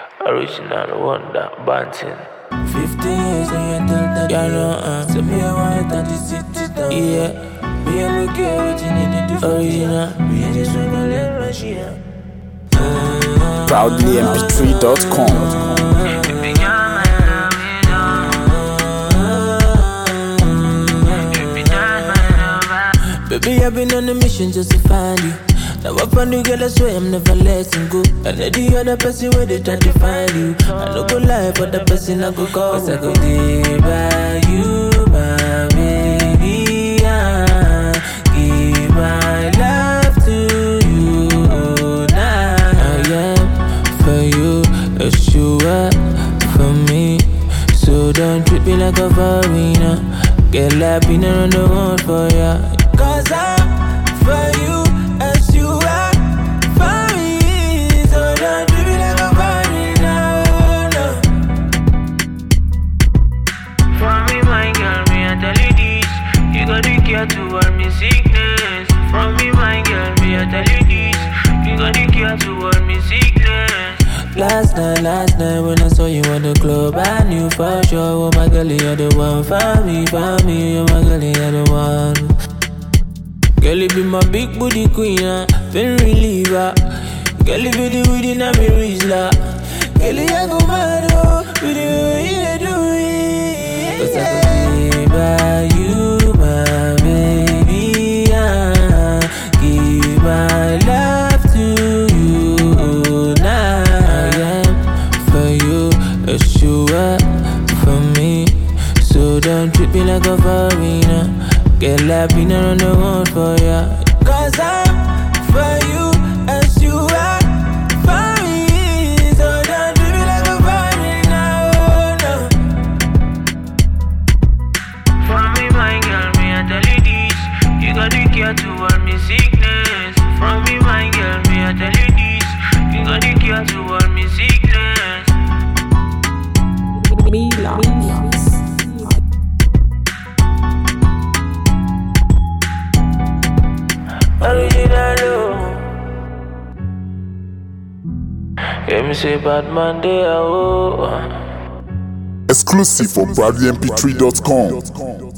Original wonder, Banting. 15 years and you tell that you know, so me I want to city down. Yeah, me I look at what you need to do. Original, me I just wanna let my shit. ProudlyMP3.com. Baby, I've been on a mission just to find you. Now I found you, girl, I swear I'm never letting go. And the other person where they try to find you, I no go lie, but the person I go call. Cause I go day by you, my baby. I give my love to you now. I am for you, as you are for me. So don't treat me like a foreigner. Girl, I've been around the world for ya. Cause I'm for you as you are for me. So don't treat me like a foreigner, no. For me, my girl, me I tell you this. You got the cure to all me sickness. For me, my girl, me I tell you this. You got the cure to all me sickness. Last night when I saw you at the club, I knew for sure, oh my girl, you're the one for me, oh my girl, you're the one. Girl, you be my big booty queen, been reliever. Girl, you be the weeding and me Rizla. Girl, you go mad, oh, with the way you do it. Cause I could stay by you, my baby, I give my love to you now. I am for you, as you are for me. So don't treat me like a foreigner. Girl, I've been around the world for ya. Cause I'm for you as you are for me. So don't treat me like a foreigner, no. For me, my girl, me I tell you this. You got the cure to all me sickness. For me, my girl, me I tell you this. You got the cure to all me sickness. Milan. Original, yeah, me say bad man they are. Exclusive for ProudlyMP3.com.